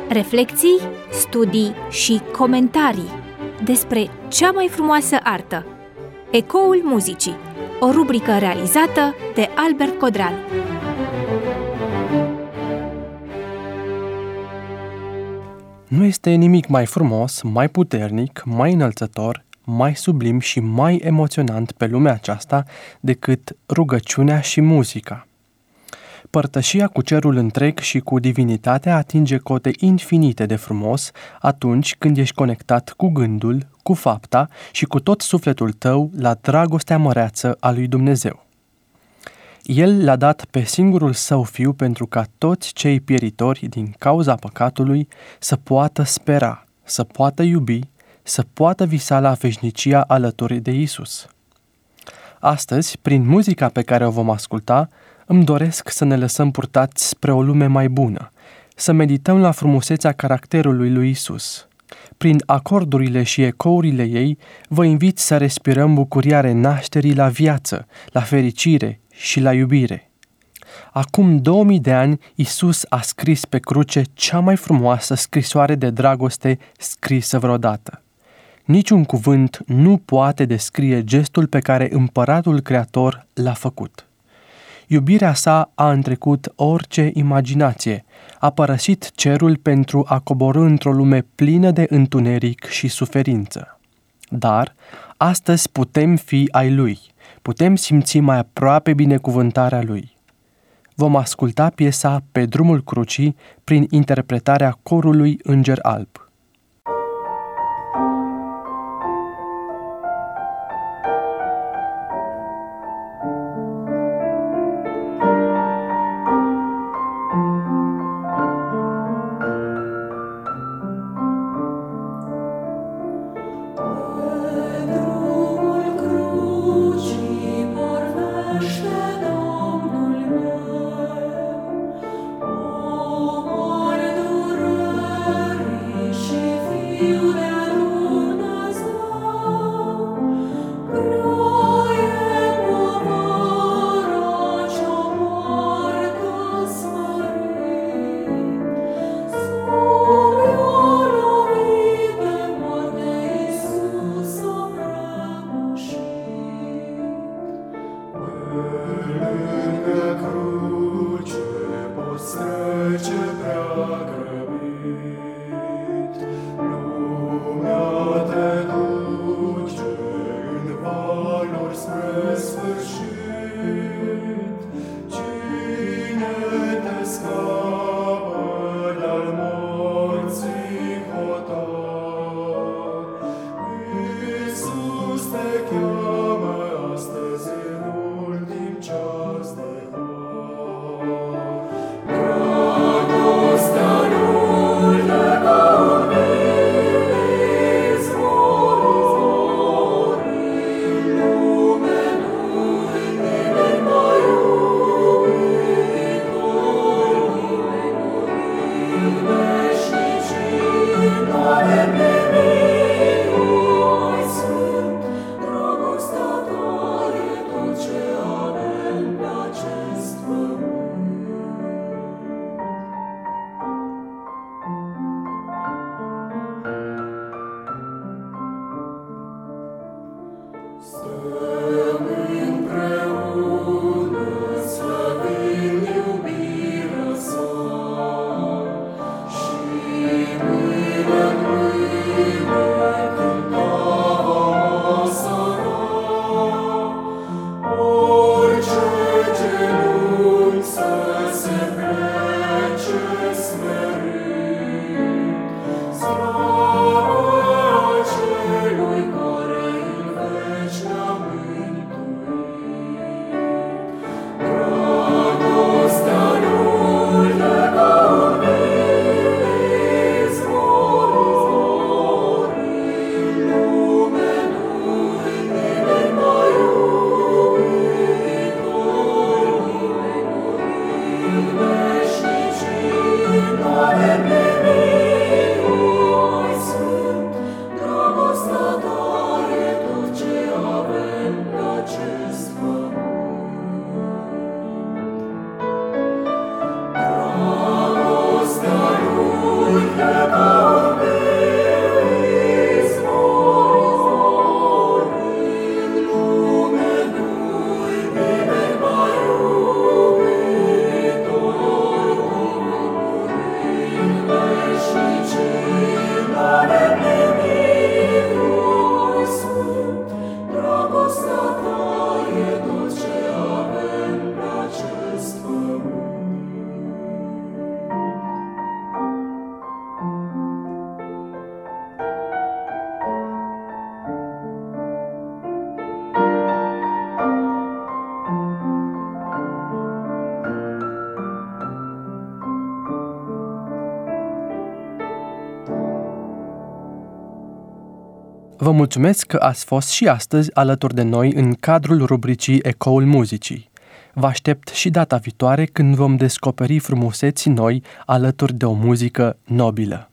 Reflecții, studii și comentarii despre cea mai frumoasă artă. Ecoul muzicii, o rubrică realizată de Albert Codreanu. Nu este nimic mai frumos, mai puternic, mai înălțător, mai sublim și mai emoționant pe lumea aceasta decât rugăciunea și muzica. Părtășia cu cerul întreg și cu divinitatea atinge cote infinite de frumos atunci când ești conectat cu gândul, cu fapta și cu tot sufletul tău la dragostea măreață a lui Dumnezeu. El l-a dat pe singurul său fiu pentru ca toți cei pieritori din cauza păcatului să poată spera, să poată iubi, să poată visa la veșnicia alături de Isus. Astăzi, prin muzica pe care o vom asculta, îmi doresc să ne lăsăm purtați spre o lume mai bună, să medităm la frumusețea caracterului lui Isus. Prin acordurile și ecourile ei, vă invit să respirăm bucuria renașterii la viață, la fericire și la iubire. Acum 2000 de ani, Isus a scris pe cruce cea mai frumoasă scrisoare de dragoste scrisă vreodată. Niciun cuvânt nu poate descrie gestul pe care Împăratul Creator l-a făcut. Iubirea sa a întrecut orice imaginație, a părăsit cerul pentru a coborî într-o lume plină de întuneric și suferință. Dar astăzi putem fi ai Lui, putem simți mai aproape binecuvântarea Lui. Vom asculta piesa Pe drumul crucii prin interpretarea corului Înger Alb. Vă mulțumesc că ați fost și astăzi alături de noi în cadrul rubricii Ecoul Muzicii. Vă aștept și data viitoare când vom descoperi frumuseți noi alături de o muzică nobilă.